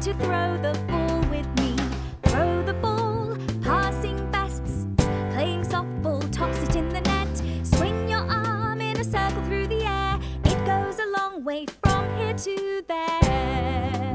to throw the ball with me. Throw the ball, passing bests, playing softball, toss it in the net. Swing your arm in a circle through the air. It goes a long way from here to there.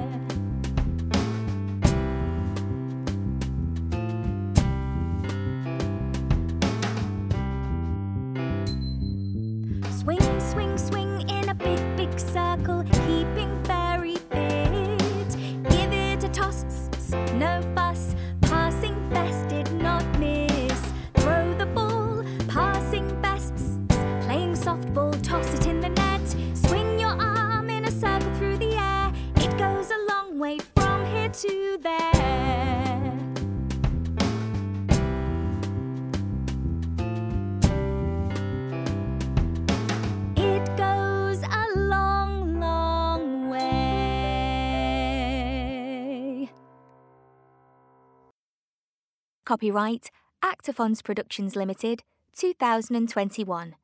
Swing, swing, swing in a big, big circle, keeping very fit. Give it a toss, no fuss, passing best did not miss. Throw the ball, passing bests, playing softball, toss it in the net. Swing your arm in a circle through the air. It goes a long way from here to there. It goes a long, long way. Copyright Actaphons Productions Limited, 2021.